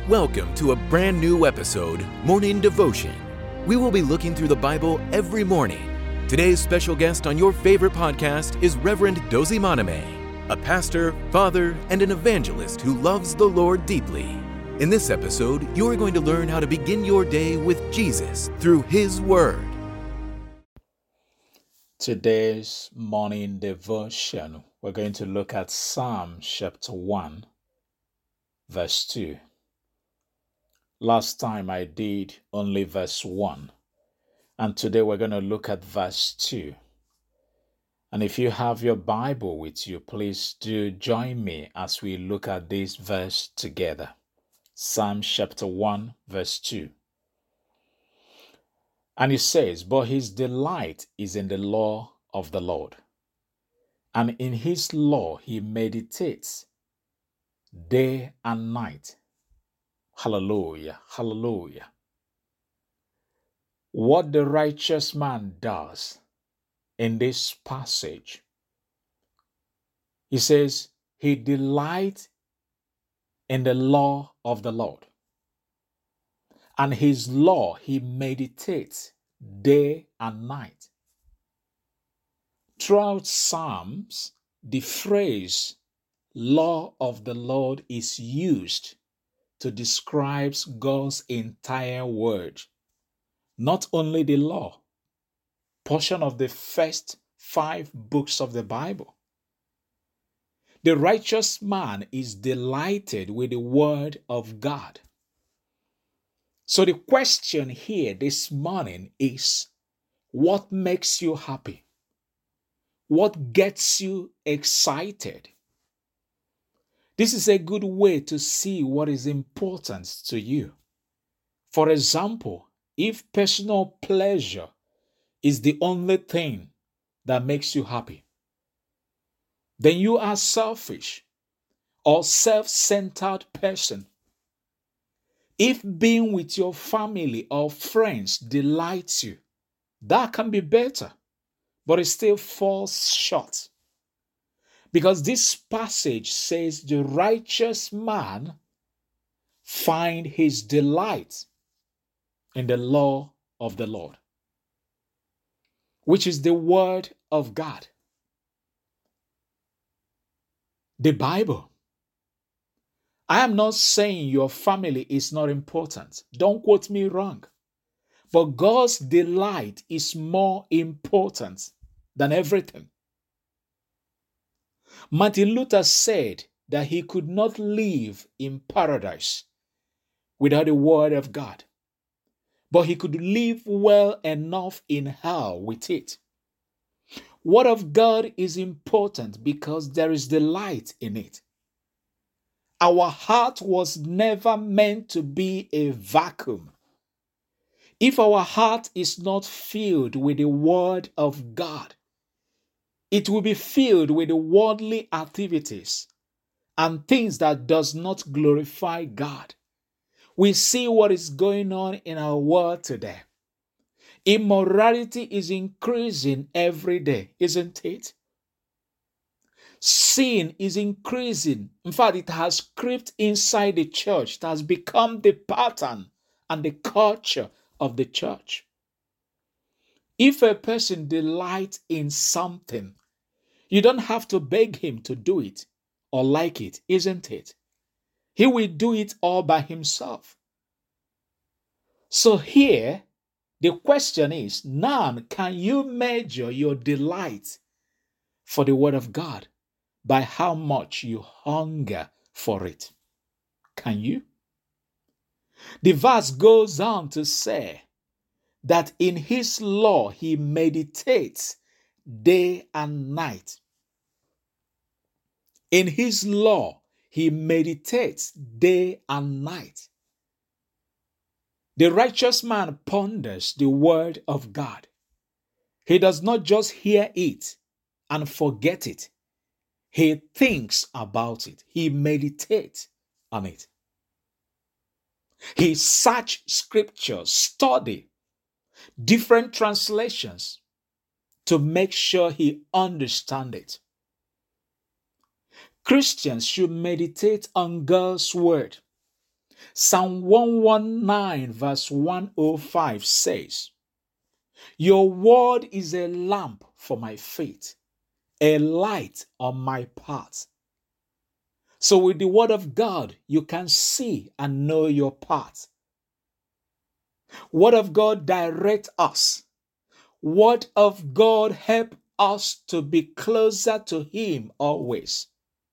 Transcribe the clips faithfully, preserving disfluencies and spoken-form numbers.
Welcome to a brand new episode, Morning Devotion. We will be looking through the Bible every morning. Today's special guest on your favorite podcast is Reverend Dozie Monime, a pastor, father, and an evangelist who loves the Lord deeply. In this episode, you are going to learn how to begin your day with Jesus through His Word. Today's morning devotion, we're going to look at Psalm chapter one, verse two. Last time I did only verse one, and today we're going to look at verse two. And if you have your Bible with you, please do join me as we look at this verse together. Psalm chapter one, verse two. And it says, "But his delight is in the law of the Lord, and in his law he meditates day and night." Hallelujah, hallelujah. What the righteous man does in this passage, he says, he delights in the law of the Lord, and his law he meditates day and night. Throughout Psalms, the phrase law of the Lord is used to describe God's entire word, not only the law, portion of the first five books of the Bible. The righteous man is delighted with the word of God. So the question here this morning is, what makes you happy? What gets you excited? This is a good way to see what is important to you. For example, if personal pleasure is the only thing that makes you happy, then you are selfish or self-centered person. If being with your family or friends delights you, that can be better, but it still falls short. Because this passage says the righteous man find his delight in the law of the Lord, which is the word of God, the Bible. I am not saying your family is not important. Don't quote me wrong. But God's delight is more important than everything. Martin Luther said that he could not live in paradise without the word of God, but he could live well enough in hell with it. Word of God is important because there is delight in it. Our heart was never meant to be a vacuum. If our heart is not filled with the word of God, it will be filled with the worldly activities and things that does not glorify God. We see what is going on in our world today. Immorality is increasing every day, isn't it? Sin is increasing. In fact, it has crept inside the church. It has become the pattern and the culture of the church. If a person delights in something, you don't have to beg him to do it or like it, isn't it? He will do it all by himself. So here, the question is, now, can you measure your delight for the word of God by how much you hunger for it? Can you? The verse goes on to say that in his law he meditates day and night. In his law he meditates day and night. The righteous man ponders the word of God. He does not just hear it and forget it. He thinks about it. He meditates on it. He search scriptures, study different translations to make sure he understands it. Christians should meditate on God's word. Psalm one nineteen verse one oh five says, "Your word is a lamp for my feet, a light on my path." So with the word of God, you can see and know your path. Word of God direct us. Word of God help us to be closer to Him always.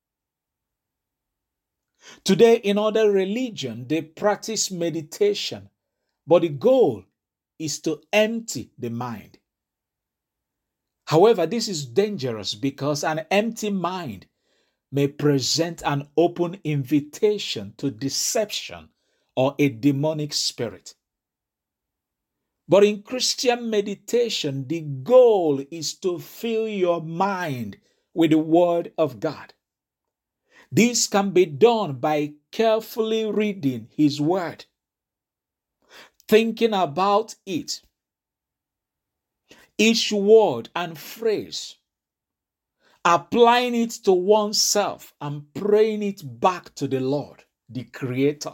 Today, in other religion, they practice meditation, but the goal is to empty the mind. However, this is dangerous because an empty mind may present an open invitation to deception or a demonic spirit. But in Christian meditation, the goal is to fill your mind with the Word of God. This can be done by carefully reading His Word, thinking about it, each word and phrase, applying it to oneself and praying it back to the Lord, the Creator.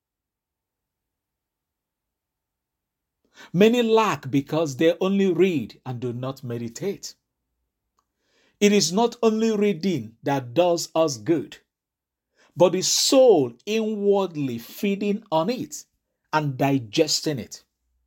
Many lack because they only read and do not meditate. It is not only reading that does us good, but the soul inwardly feeding on it and digesting it.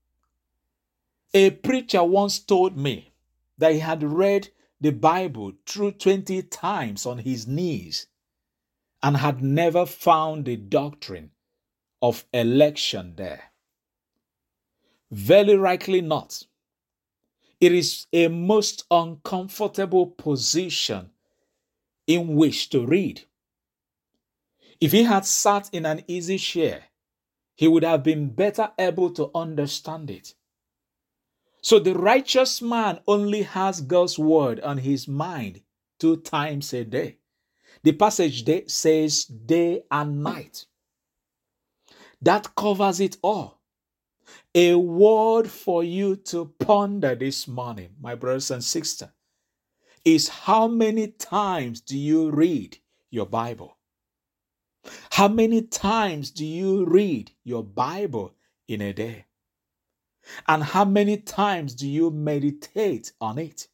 A preacher once told me that he had read the Bible through twenty times on his knees and had never found the doctrine of election there. Very likely not. It is a most uncomfortable position in which to read. If he had sat in an easy chair, he would have been better able to understand it. So the righteous man only has God's word on his mind two times a day. The passage says day and night. That covers it all. A word for you to ponder this morning, my brothers and sisters, is how many times do you read your Bible? How many times do you read your Bible in a day? And how many times do you meditate on it?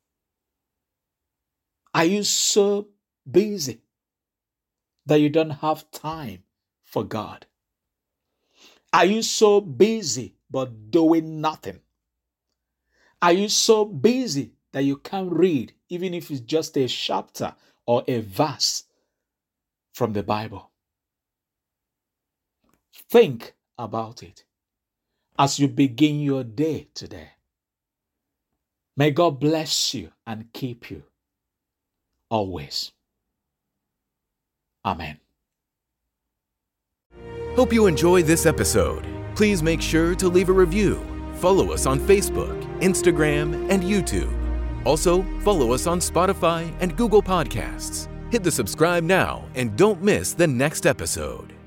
Are you so busy that you don't have time for God? Are you so busy but doing nothing? Are you so busy that you can't read, even if it's just a chapter or a verse from the Bible? Think about it as you begin your day today. May God bless you and keep you always. Amen. Hope you enjoyed this episode. Please make sure to leave a review. Follow us on Facebook, Instagram, and YouTube. Also, follow us on Spotify and Google Podcasts. Hit the subscribe now and don't miss the next episode.